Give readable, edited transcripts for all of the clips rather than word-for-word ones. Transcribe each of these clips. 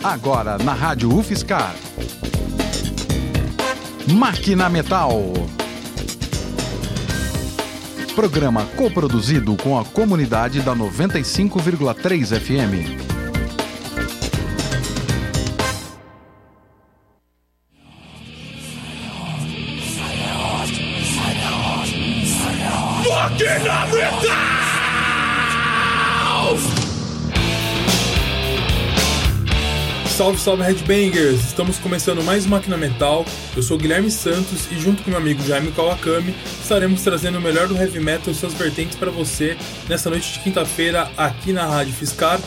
Agora na Rádio UFSCar. Máquina Metal. Programa coproduzido com a comunidade da 95,3 FM. Máquina Metal! Salve, salve Headbangers! Estamos começando mais Máquina Metal. Eu sou o Guilherme Santos e junto com meu amigo Jaime Kawakami estaremos trazendo o melhor do heavy metal e suas vertentes para você nessa noite de quinta-feira aqui na Rádio UFSCar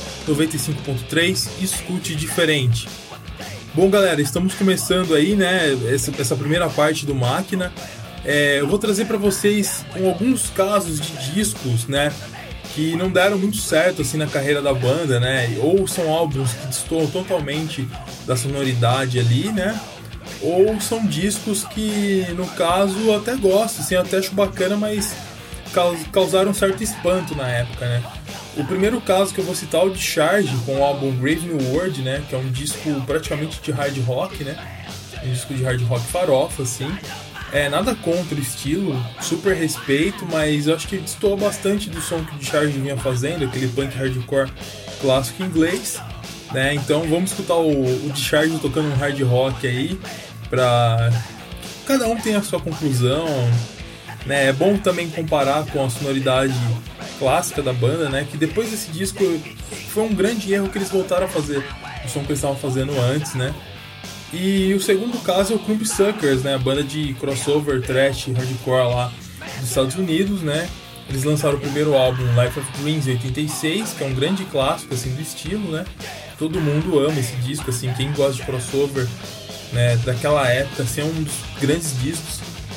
95.3. Escute diferente. Bom, galera, estamos começando aí, né, essa primeira parte do Máquina. Eu vou trazer para vocês alguns casos de discos, né, que não deram muito certo assim na carreira da banda, né? Ou são álbuns que destoam totalmente da sonoridade ali, né? Ou são discos que, no caso, eu até gosto, assim, eu até acho bacana, mas causaram um certo espanto na época, né? O primeiro caso que eu vou citar é o Discharge, com o álbum Brave New World, né? Que é um disco praticamente de hard rock, né? Um disco de hard rock farofa, assim. Nada contra o estilo, super respeito, mas eu acho que destoa bastante do som que o Discharge vinha fazendo, aquele punk hardcore clássico inglês, né? Então vamos escutar o Discharge tocando um hard rock aí, pra cada um ter a sua conclusão, né? É bom também comparar com a sonoridade clássica da banda, né? Que depois desse disco foi um grande erro que eles voltaram a fazer o som que eles estavam fazendo antes, né? E o segundo caso é o Crumbsuckers, né? A banda de crossover, thrash, hardcore lá dos Estados Unidos, né? Eles lançaram o primeiro álbum, Life of Dreams, em 86, que é um grande clássico, assim, do estilo, né? Todo mundo ama esse disco, assim, quem gosta de crossover, né, daquela época, assim, é um dos grandes discos.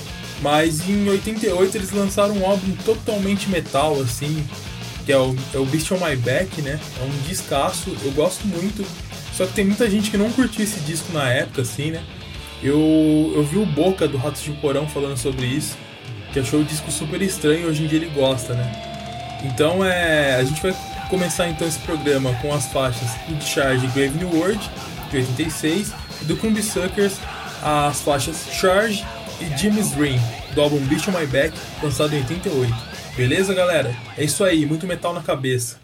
Mas em 88 eles lançaram um álbum totalmente metal, assim, que é o Beast on My Back, né? É um discaço, eu gosto muito. Só que tem muita gente que não curtiu esse disco na época, assim, né? Eu vi o Boca do Ratos de Porão falando sobre isso, que achou o disco super estranho e hoje em dia ele gosta, né? Então a gente vai começar então esse programa com as faixas do Discharge Brave New World, de 86, e do Crumbsuckers, as faixas Charge e Jimmy's Dream, do álbum Beast on My Back, lançado em 88. Beleza, galera? É isso aí, muito metal na cabeça.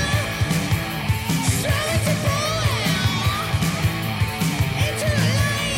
Into the light.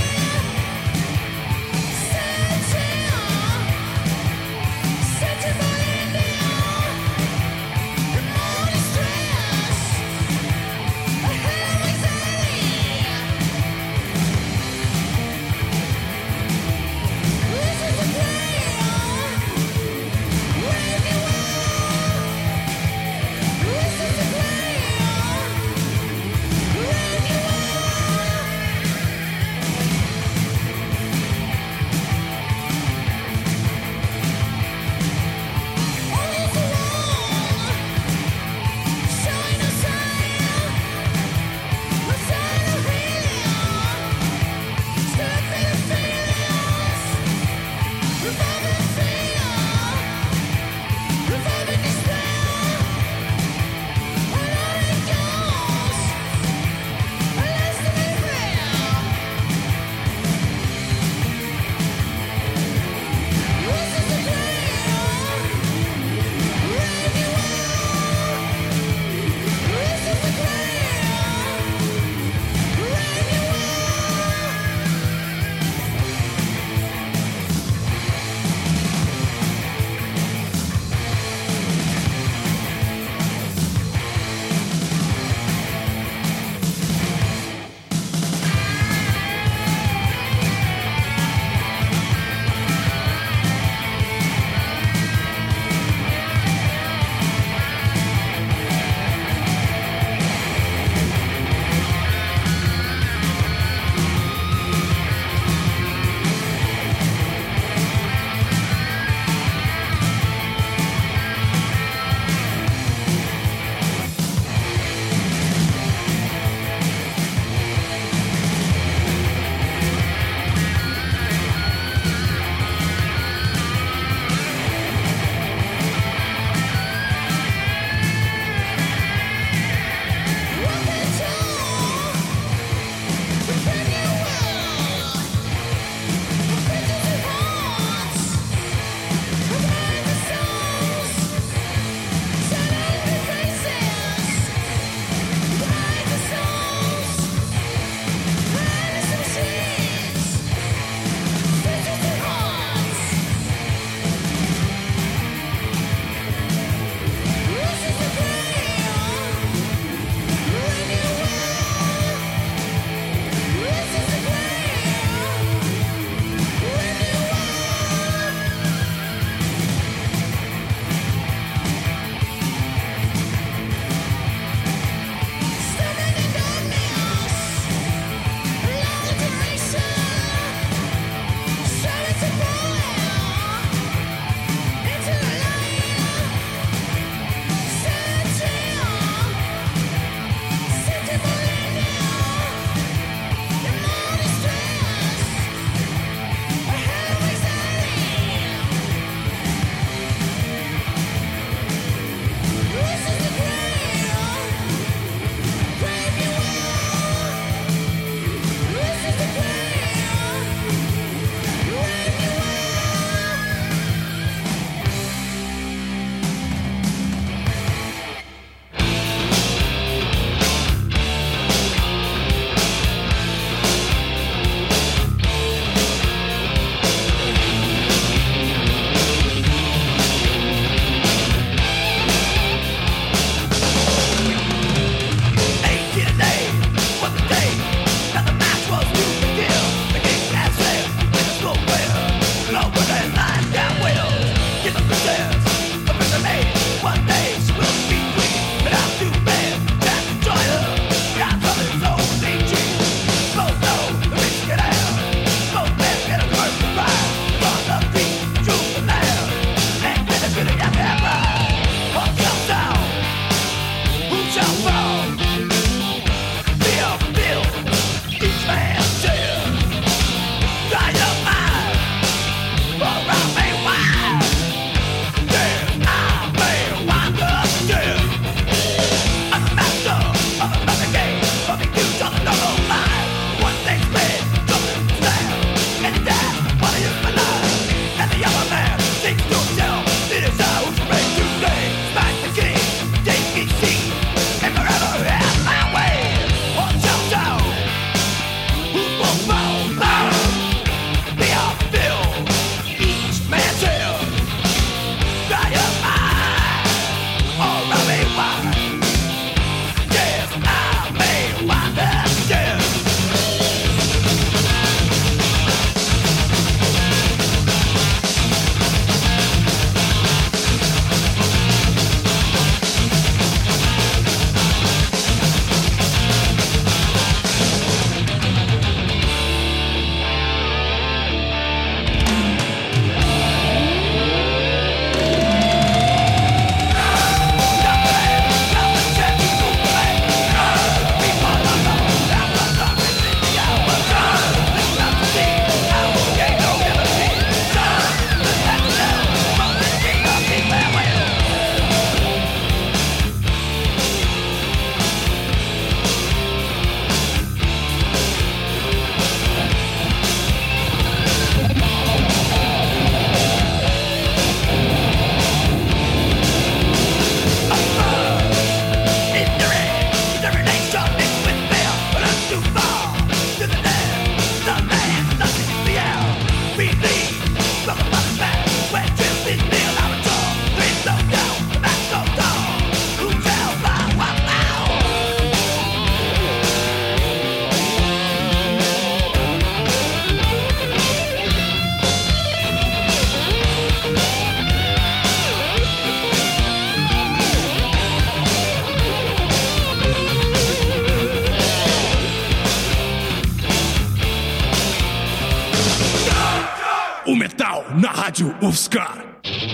O metal na Rádio UFSCar.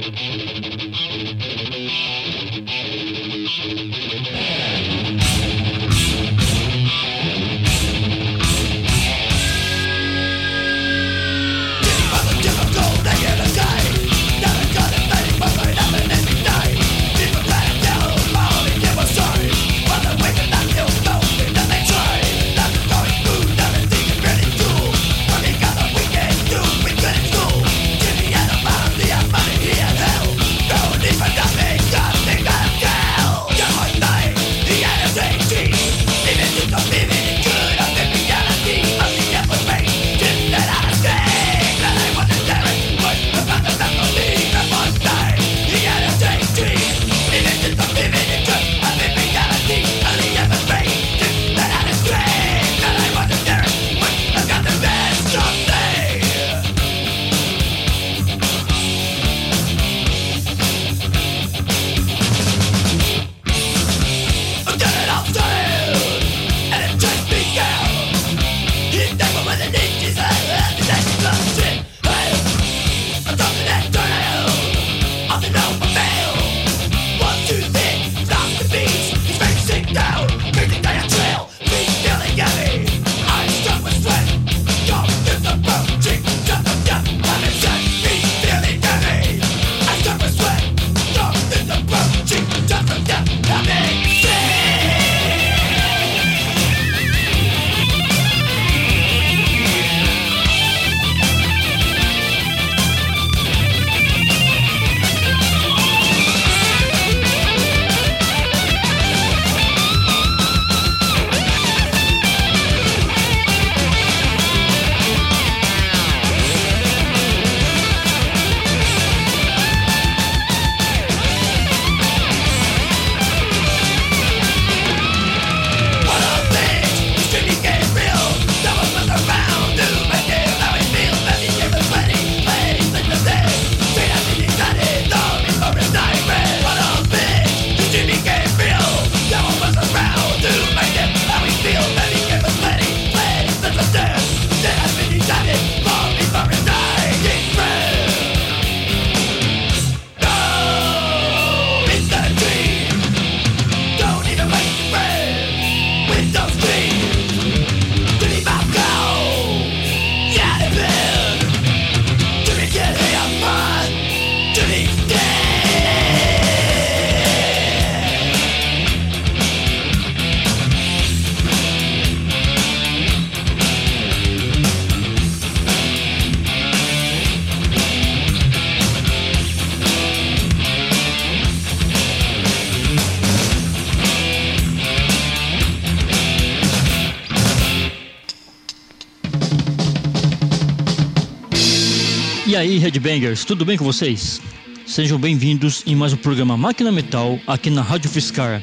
E aí, Headbangers, tudo bem com vocês? Sejam bem-vindos em mais um programa Máquina Metal aqui na Rádio UFSCar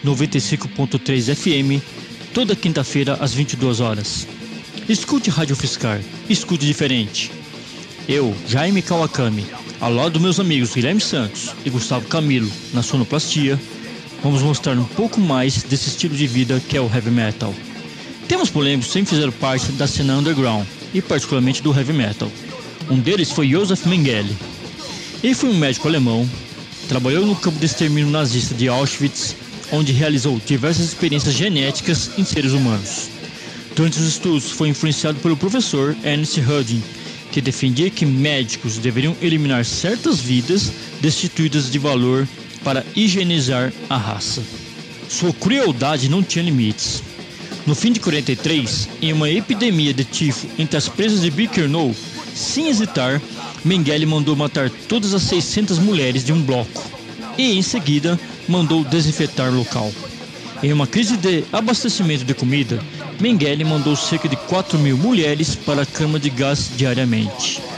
95.3 FM, toda quinta-feira às 22 horas. Escute Rádio UFSCar, escute diferente. Eu, Jaime Kawakami, ao lado dos meus amigos Guilherme Santos e Gustavo Camilo na sonoplastia, vamos mostrar um pouco mais desse estilo de vida que é o Heavy Metal. Temas polêmicos sempre fizeram parte da cena underground e particularmente do Heavy Metal. Um deles foi Josef Mengele. Ele foi um médico alemão, trabalhou no campo de extermínio nazista de Auschwitz, onde realizou diversas experiências genéticas em seres humanos. Durante os estudos foi influenciado pelo professor Ernst Röntgen, que defendia que médicos deveriam eliminar certas vidas destituídas de valor para higienizar a raça. Sua crueldade não tinha limites. No fim de 43, em uma epidemia de tifo entre as presas de Birkenau, sem hesitar, Mengele mandou matar todas as 600 mulheres de um bloco e, em seguida, mandou desinfetar o local. Em uma crise de abastecimento de comida, Mengele mandou cerca de 4.000 mulheres para a cama de gás diariamente.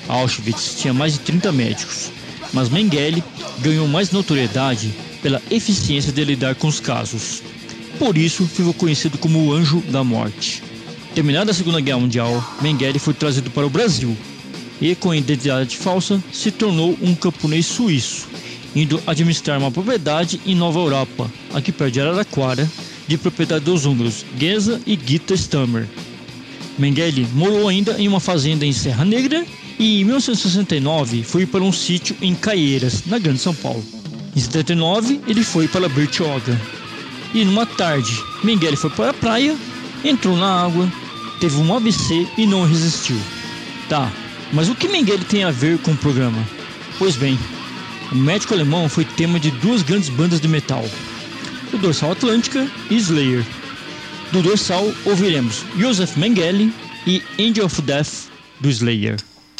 Auschwitz tinha mais de 30 médicos, mas Mengele ganhou mais notoriedade pela eficiência de lidar com os casos. Por isso, ficou conhecido como o Anjo da Morte. Terminada a Segunda Guerra Mundial, Mengele foi trazido para o Brasil e, com identidade falsa, se tornou um camponês suíço, indo administrar uma propriedade em Nova Europa, aqui perto de Araraquara, de propriedade dos húngaros Geza e Gita Stammer. Mengele morou ainda em uma fazenda em Serra Negra e, em 1969, foi para um sítio em Caieiras, na Grande São Paulo. Em 79, ele foi para Bertioga. E numa tarde, Mengele foi para a praia, entrou na água, teve um AVC e não resistiu. Tá, mas o que Mengele tem a ver com o programa? Pois bem, o médico alemão foi tema de duas grandes bandas de metal, o Dorsal Atlântica e Slayer. Do Dorsal ouviremos Josef Mengele e Angel of Death do Slayer.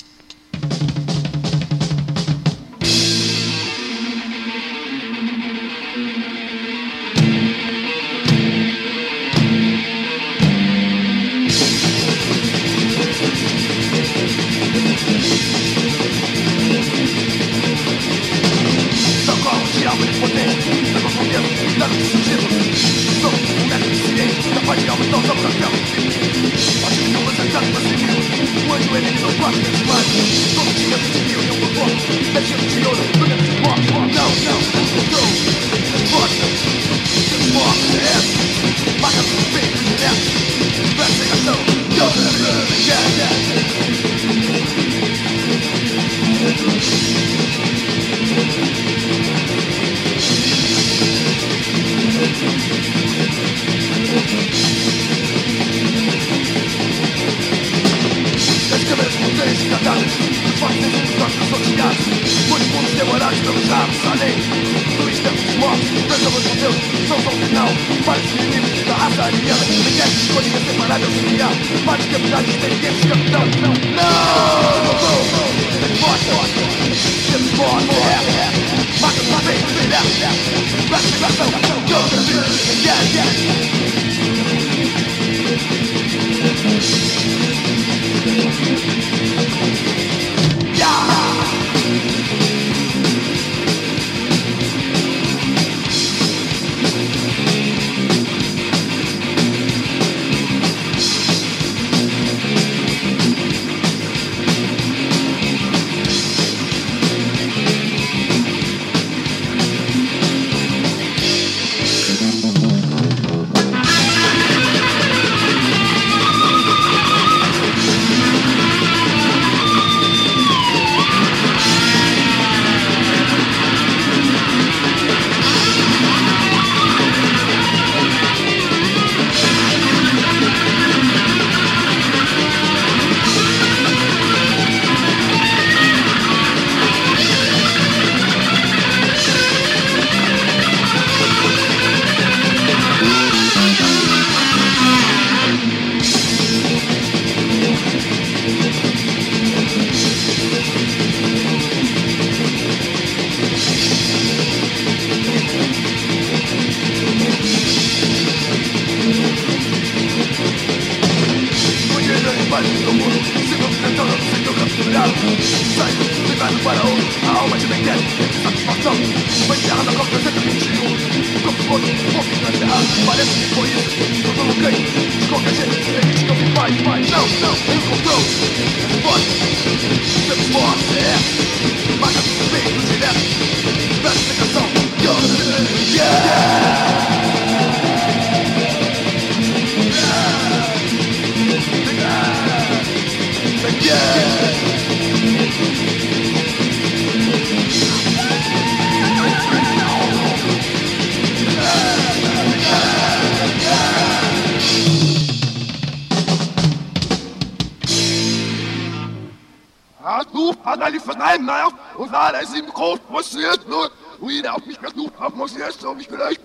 Und da ist ihm groß passiert, nur wie der auf mich versucht hat, muss jetzt auf mich vielleicht.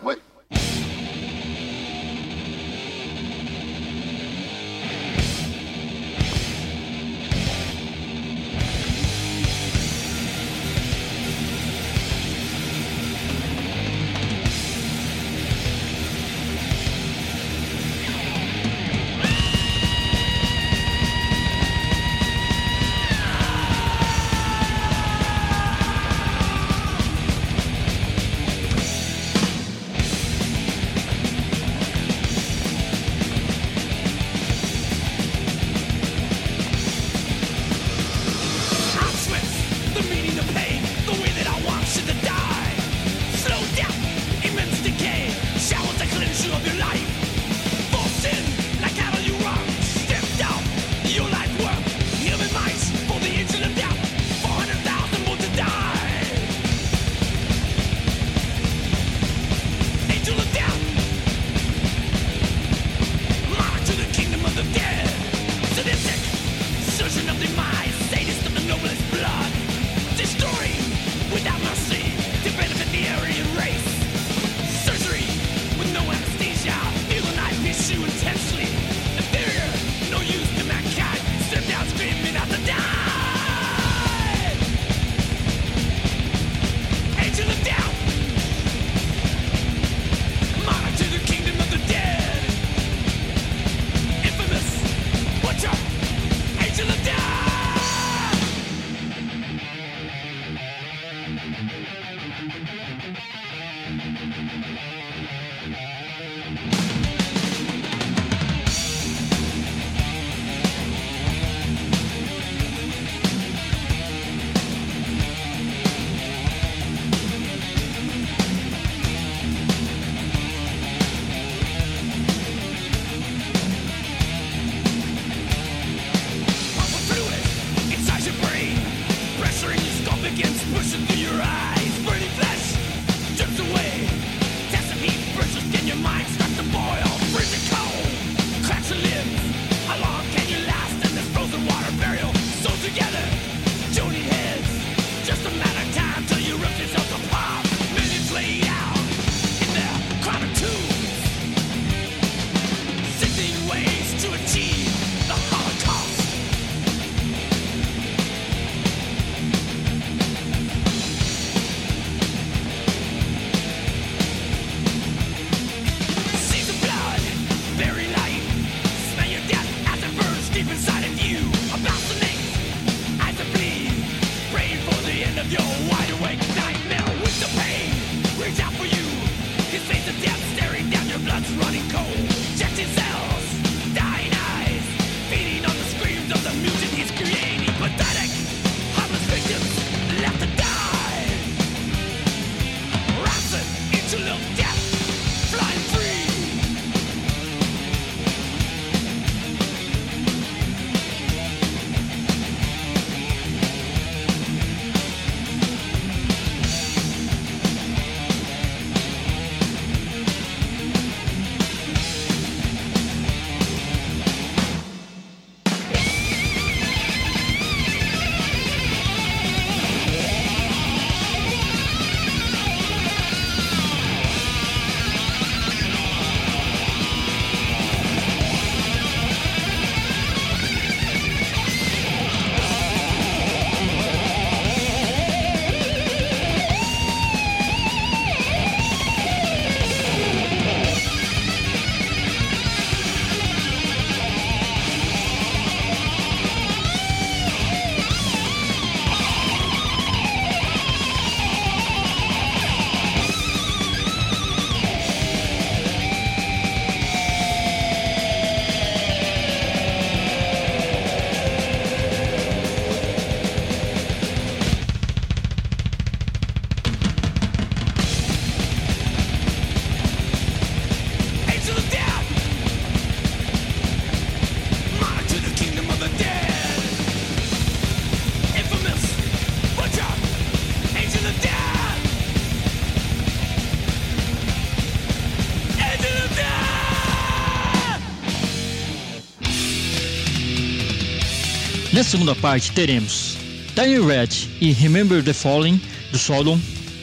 Nessa segunda parte teremos Dying Red e Remember the Fallen, do Sodom,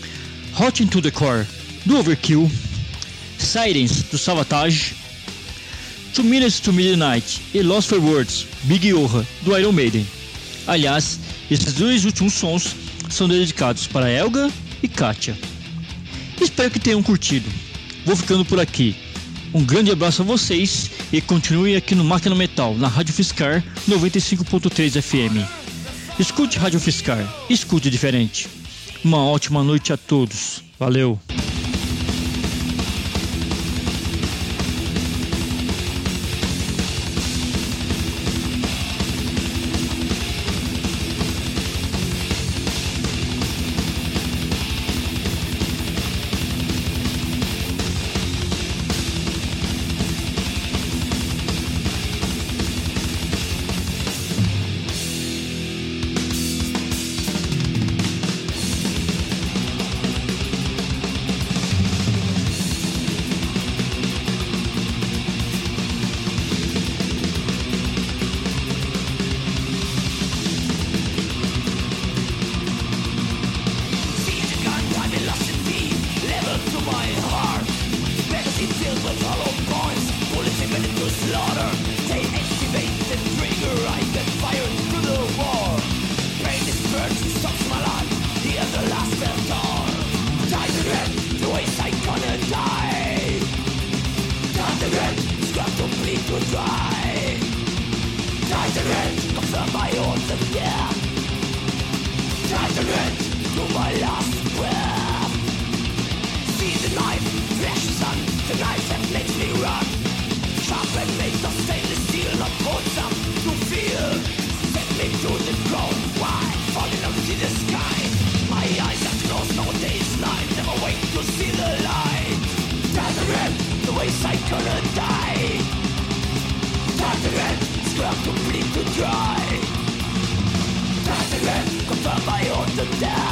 Hot into the Core, do Overkill, Sirens, do Savatage, 2 Minutes to Midnight e Lost for Words, Big Yoha, do Iron Maiden. Aliás, esses dois últimos sons são dedicados para Helga e Katia. Espero que tenham curtido. Vou ficando por aqui. Um grande abraço a vocês e continue aqui no Máquina Metal, na Rádio Fiscar 95.3 FM. Escute Rádio Fiscar, escute diferente. Uma ótima noite a todos. Valeu! Confirm my own to die.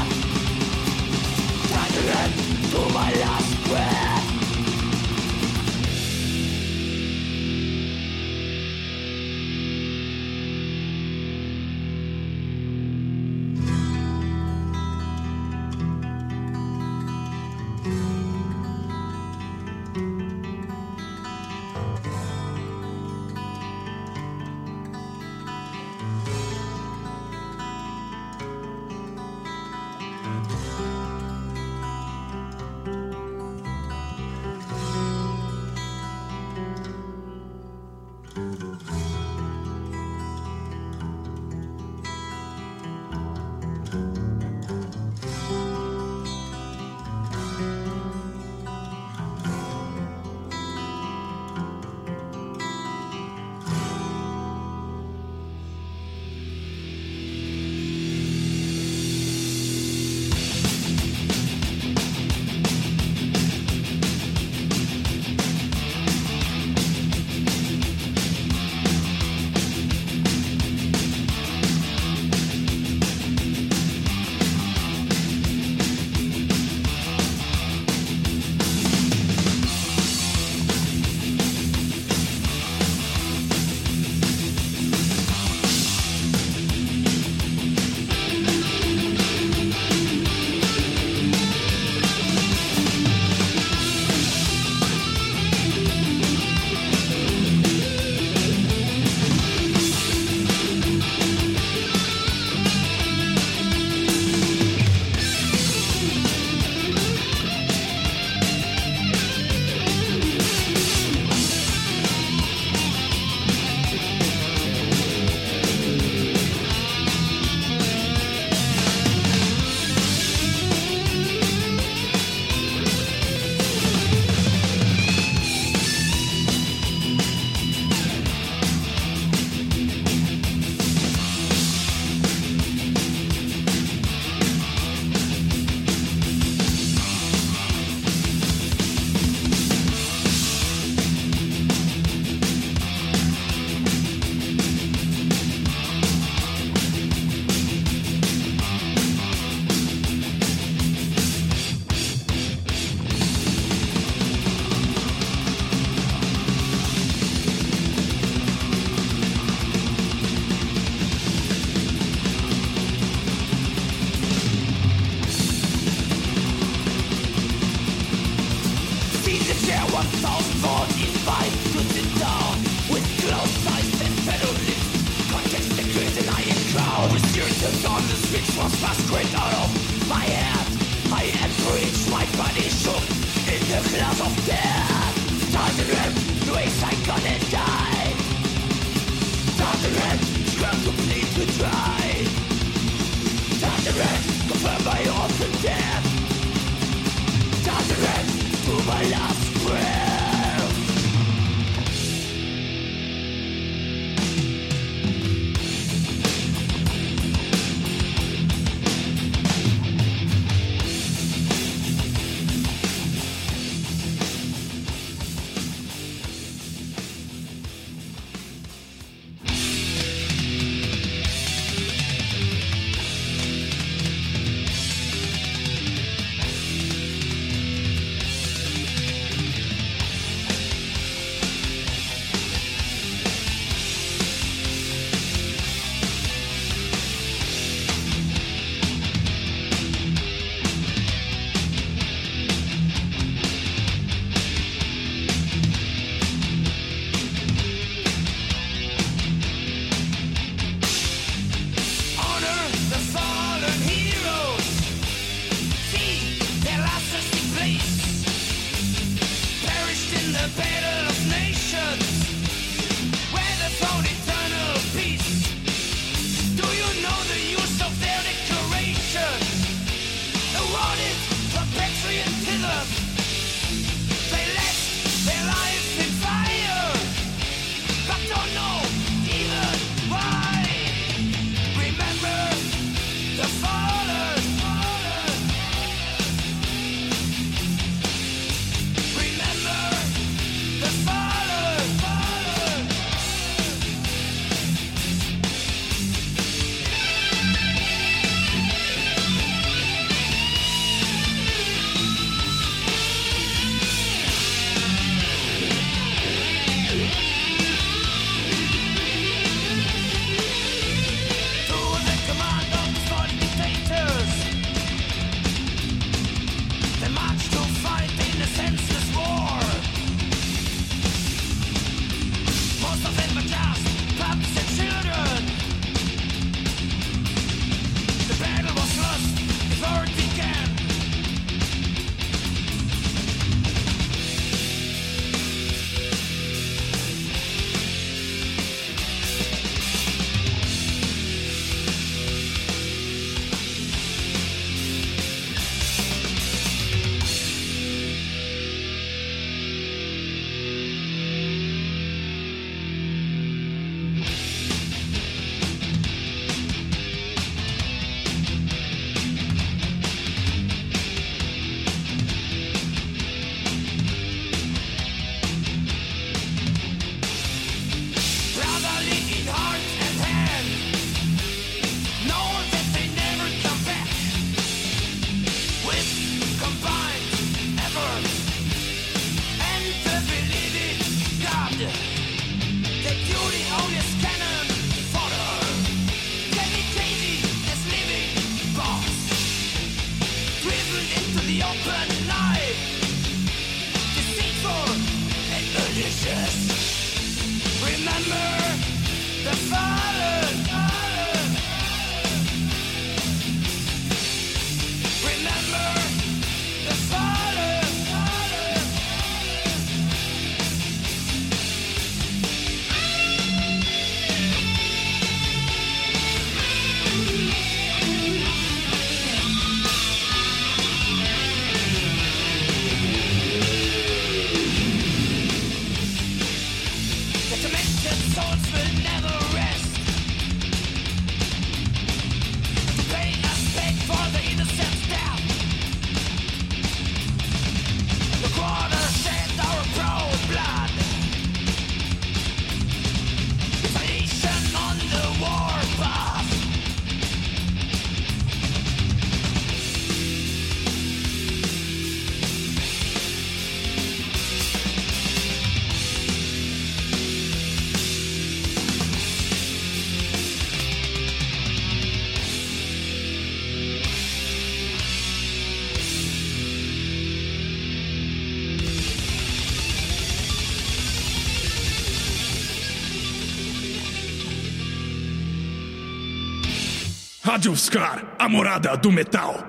Rádio UFSCar, a morada do metal.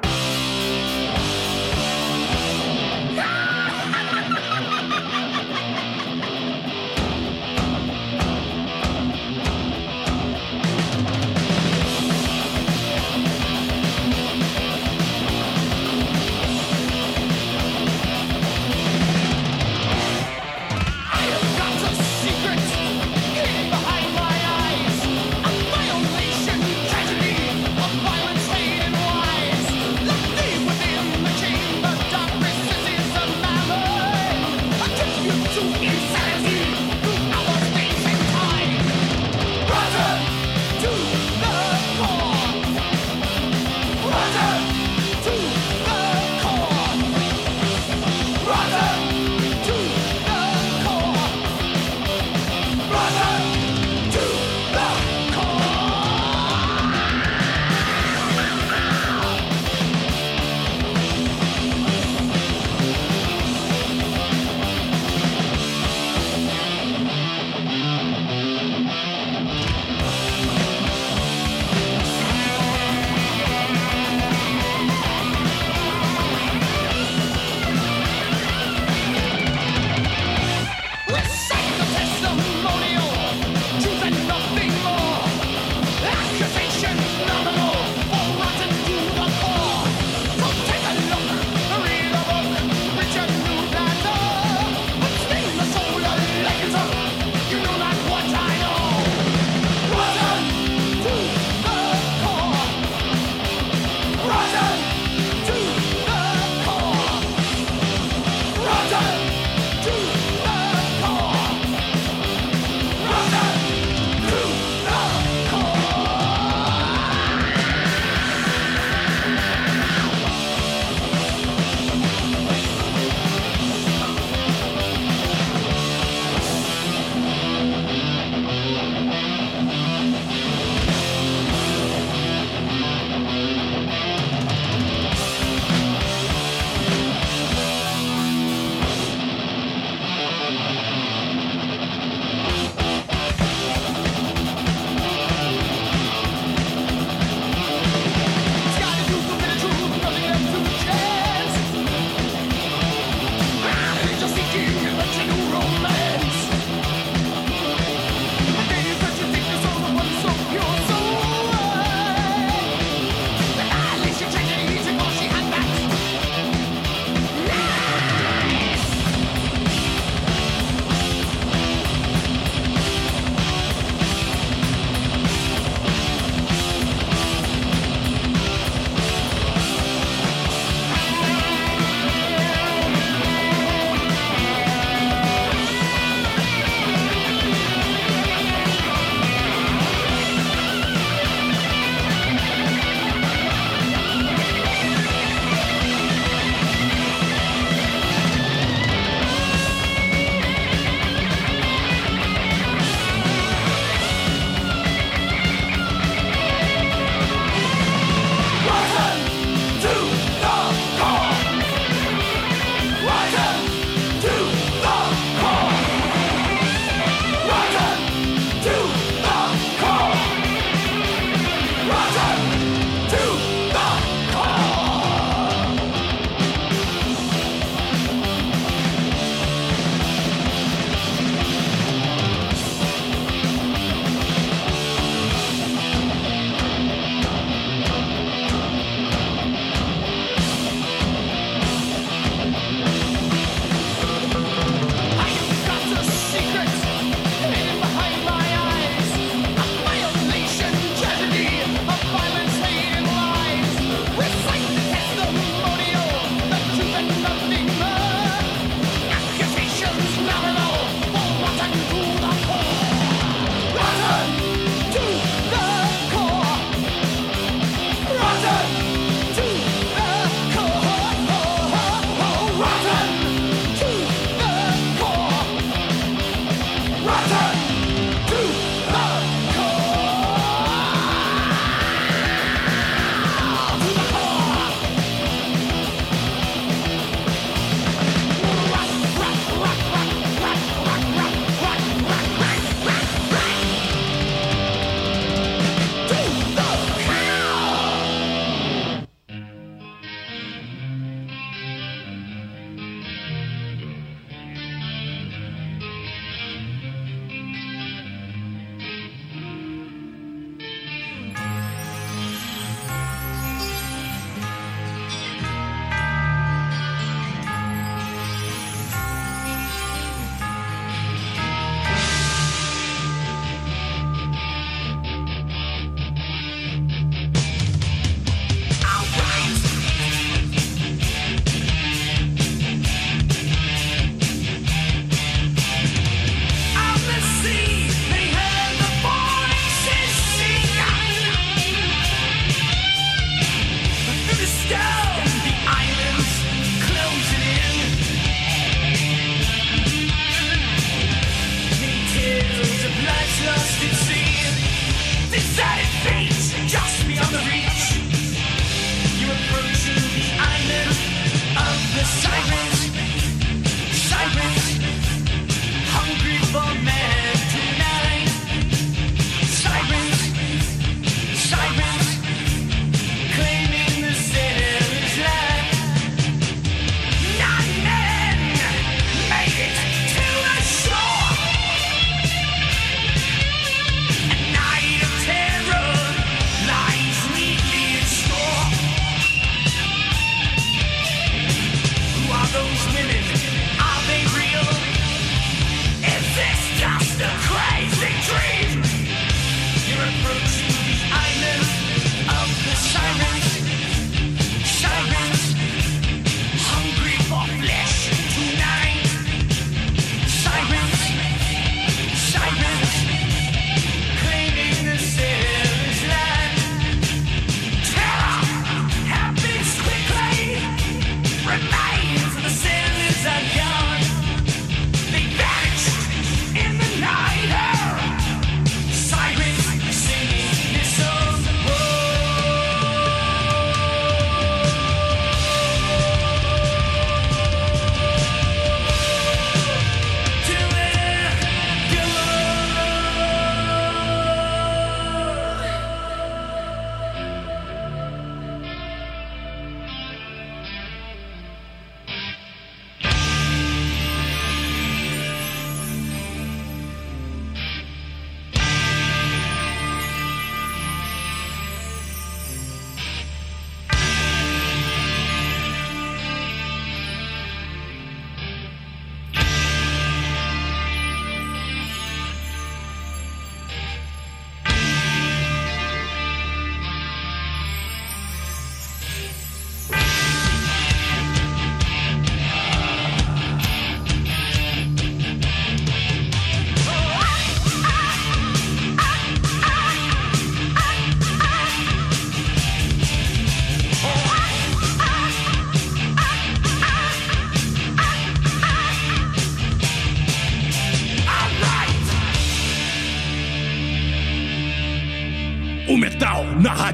Violation, tragedy, of violence, hate and lies.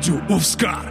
Rádio UFSCar.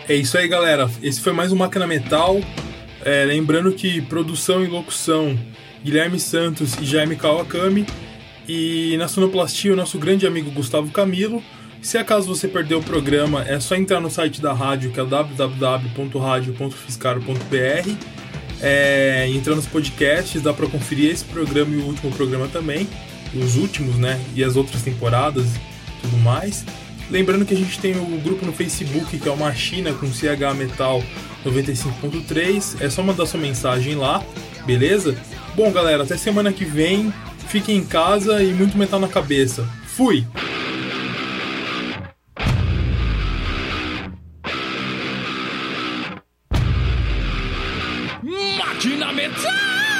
É isso aí, galera. Esse foi mais um Máquina Metal. Lembrando que produção e locução, Guilherme Santos e Jaime Kawakami. E na sonoplastia, o nosso grande amigo Gustavo Camilo. Se acaso você perdeu o programa, é só entrar no site da rádio, que é www.radio.fiscar.br. Entrar nos podcasts, dá pra conferir esse programa e o último programa também. Os últimos, né? E as outras temporadas e tudo mais. Lembrando que a gente tem o grupo no Facebook, que é o Machina com CH Metal 95.3. É só mandar sua mensagem lá, beleza? Bom, galera, até semana que vem. Fiquem em casa e muito metal na cabeça. Fui! Máquina Metal!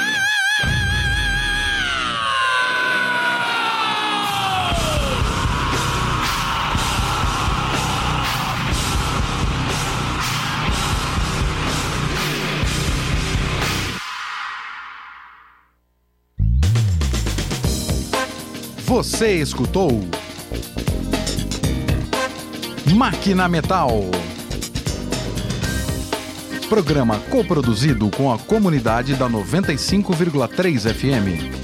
Você escutou Máquina Metal. Programa coproduzido com a comunidade da 95,3 FM.